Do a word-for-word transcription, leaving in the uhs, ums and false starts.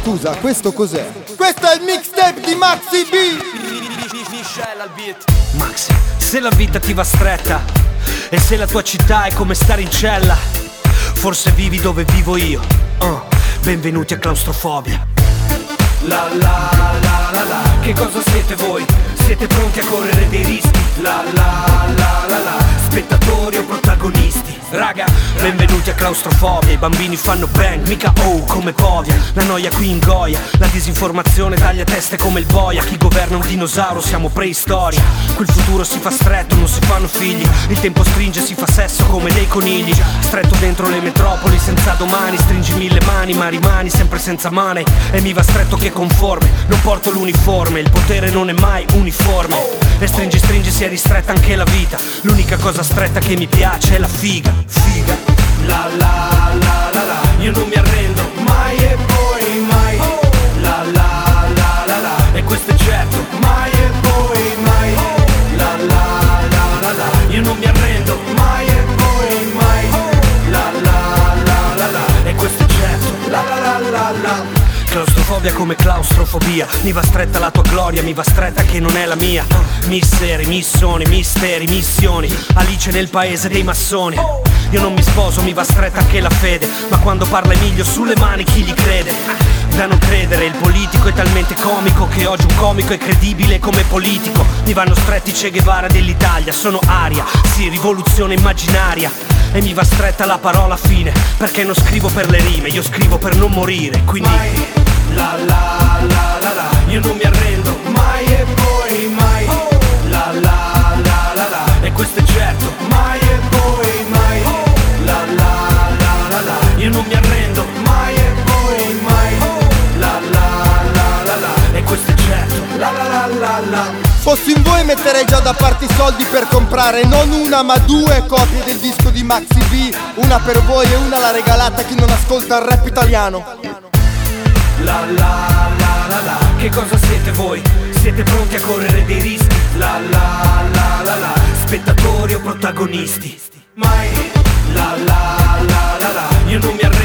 scusa, questo cos'è? Questo è il mixtape di Maxi B. Maxi, se la vita ti va stretta e se la tua città è come stare in cella, forse vivi dove vivo io. uh, Benvenuti a Claustrofobia. La la la la la, che cosa siete voi? Siete pronti a correre dei rischi? La la la la la, spettatori o protagonisti? Raga, benvenuti a Claustrofobia. I bambini fanno bang, mica oh come Povia. La noia qui ingoia, la disinformazione taglia teste come il boia. Chi governa un dinosauro, siamo preistoria. Qui il futuro si fa stretto, non si fanno figli. Il tempo stringe, si fa sesso come dei conigli. Stretto dentro le metropoli, senza domani. Stringi mille mani, ma rimani sempre senza money. E mi va stretto che conforme, non porto l'uniforme. Il potere non è mai uniforme. E stringi stringi si è ristretta anche la vita. L'unica cosa stretta che mi piace è la figa. Figa. La la la la la, io non mi arrendo mai e poi mai. La la la la la, e questo è certo, mai e poi mai. La la la la la, io non mi arrendo mai e poi mai. La la la la la, e questo è certo, la la la la la. Claustrofobia come claustrofobia. Mi va stretta la tua gloria, mi va stretta che non è la mia. Misteri, missoni, misteri, missioni. Alice nel paese dei massoni. Io non mi sposo, mi va stretta anche la fede. Ma quando parla Emilio sulle mani chi gli crede? Da non credere, il politico è talmente comico che oggi un comico è credibile come politico. Mi vanno stretti Che Guevara dell'Italia. Sono aria, sì, rivoluzione immaginaria. E mi va stretta la parola fine, perché non scrivo per le rime, io scrivo per non morire. Quindi mai, la la la la la, io non mi arrendo mai e poi mai. La la la la la, e questo è certo, mai e poi mai. La la la la la, io non mi arrendo mai e poi mai. La la la la la, e questo è certo, la la la la la. Fossi in voi metterei già da parte i soldi per comprare non una ma due copie del disco di Maxi B. Una per voi e una la regalata a chi non ascolta il rap italiano. La la la la la, che cosa siete voi? Siete pronti a correre dei rischi? La la la la la, spettatori o protagonisti? Mai. La la la la la, io non mi arrendo